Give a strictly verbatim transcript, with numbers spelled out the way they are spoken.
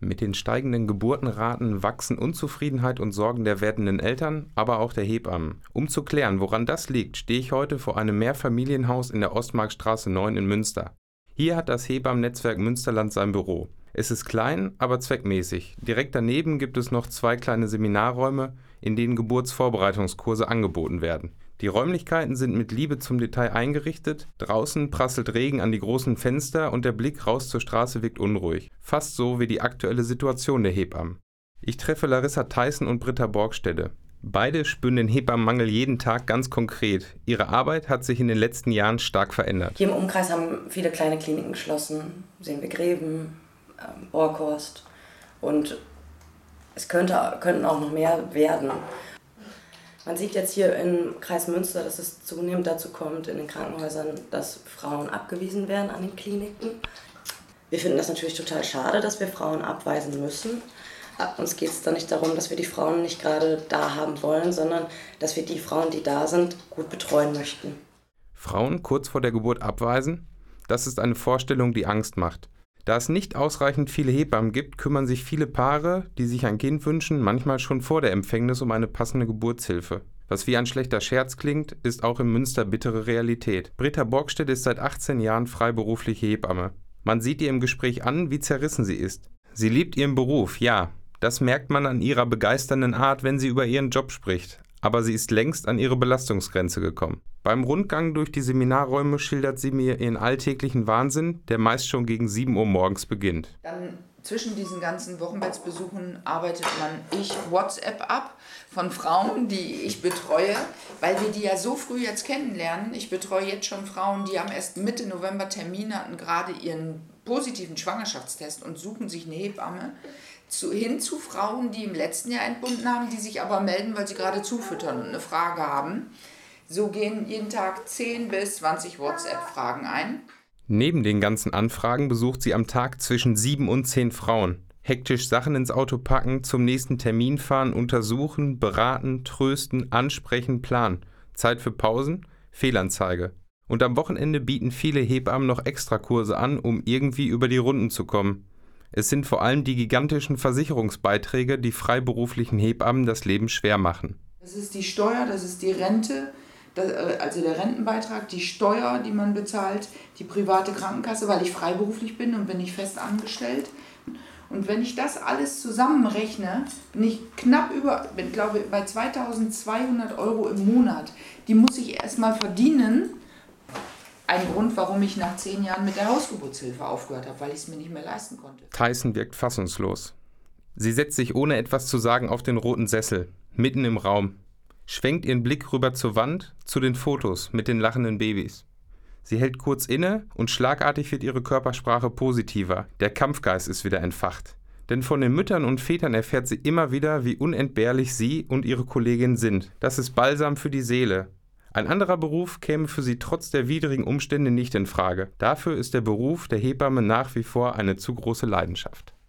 Mit den steigenden Geburtenraten wachsen Unzufriedenheit und Sorgen der werdenden Eltern, aber auch der Hebammen. Um zu klären, woran das liegt, stehe ich heute vor einem Mehrfamilienhaus in der Ostmarkstraße neun in Münster. Hier hat das Hebammennetzwerk Münsterland sein Büro. Es ist klein, aber zweckmäßig. Direkt daneben gibt es noch zwei kleine Seminarräume, in denen Geburtsvorbereitungskurse angeboten werden. Die Räumlichkeiten sind mit Liebe zum Detail eingerichtet, draußen prasselt Regen an die großen Fenster und der Blick raus zur Straße wirkt unruhig. Fast so wie die aktuelle Situation der Hebammen. Ich treffe Larissa Theissen und Britta Borgstede. Beide spüren den Hebammenmangel jeden Tag ganz konkret. Ihre Arbeit hat sich in den letzten Jahren stark verändert. Hier im Umkreis haben viele kleine Kliniken geschlossen. Sehen wir Gräben, ähm, Borkhorst und es könnte, könnten auch noch mehr werden. Man sieht jetzt hier im Kreis Münster, dass es zunehmend dazu kommt, in den Krankenhäusern, dass Frauen abgewiesen werden an den Kliniken. Wir finden das natürlich total schade, dass wir Frauen abweisen müssen. Uns geht es da nicht darum, dass wir die Frauen nicht gerade da haben wollen, sondern dass wir die Frauen, die da sind, gut betreuen möchten. Frauen kurz vor der Geburt abweisen? Das ist eine Vorstellung, die Angst macht. Da es nicht ausreichend viele Hebammen gibt, kümmern sich viele Paare, die sich ein Kind wünschen, manchmal schon vor der Empfängnis um eine passende Geburtshilfe. Was wie ein schlechter Scherz klingt, ist auch in Münster bittere Realität. Britta Borgstede ist seit achtzehn Jahren freiberufliche Hebamme. Man sieht ihr im Gespräch an, wie zerrissen sie ist. Sie liebt ihren Beruf, ja. Das merkt man an ihrer begeisternden Art, wenn sie über ihren Job spricht. Aber sie ist längst an ihre Belastungsgrenze gekommen. Beim Rundgang durch die Seminarräume schildert sie mir ihren alltäglichen Wahnsinn, der meist schon gegen sieben Uhr morgens beginnt. Dann zwischen diesen ganzen Wochenbettsbesuchen arbeitet man ich WhatsApp ab von Frauen, die ich betreue, weil wir die ja so früh jetzt kennenlernen. Ich betreue jetzt schon Frauen, die haben erst Mitte November Termin hatten, gerade ihren positiven Schwangerschaftstest und suchen sich eine Hebamme. Zu, hin zu Frauen, die im letzten Jahr entbunden haben, die sich aber melden, weil sie gerade zufüttern und eine Frage haben. So gehen jeden Tag zehn bis zwanzig WhatsApp-Fragen ein. Neben den ganzen Anfragen besucht sie am Tag zwischen sieben und zehn Frauen. Hektisch Sachen ins Auto packen, zum nächsten Termin fahren, untersuchen, beraten, trösten, ansprechen, planen. Zeit für Pausen, Fehlanzeige. Und am Wochenende bieten viele Hebammen noch Extrakurse an, um irgendwie über die Runden zu kommen. Es sind vor allem die gigantischen Versicherungsbeiträge, die freiberuflichen Hebammen das Leben schwer machen. Das ist die Steuer, das ist die Rente, das, also der Rentenbeitrag, die Steuer, die man bezahlt, die private Krankenkasse, weil ich freiberuflich bin und bin nicht fest angestellt. Und wenn ich das alles zusammenrechne, bin ich knapp über, bin glaube ich bei zweitausendzweihundert Euro im Monat. Die muss ich erstmal verdienen. Ein Grund, warum ich nach zehn Jahren mit der Hausgeburtshilfe aufgehört habe, weil ich es mir nicht mehr leisten konnte. Theissen wirkt fassungslos. Sie setzt sich ohne etwas zu sagen auf den roten Sessel, mitten im Raum, schwenkt ihren Blick rüber zur Wand, zu den Fotos mit den lachenden Babys. Sie hält kurz inne und schlagartig wird ihre Körpersprache positiver. Der Kampfgeist ist wieder entfacht. Denn von den Müttern und Vätern erfährt sie immer wieder, wie unentbehrlich sie und ihre Kolleginnen sind. Das ist Balsam für die Seele. Ein anderer Beruf käme für sie trotz der widrigen Umstände nicht in Frage. Dafür ist der Beruf der Hebamme nach wie vor eine zu große Leidenschaft.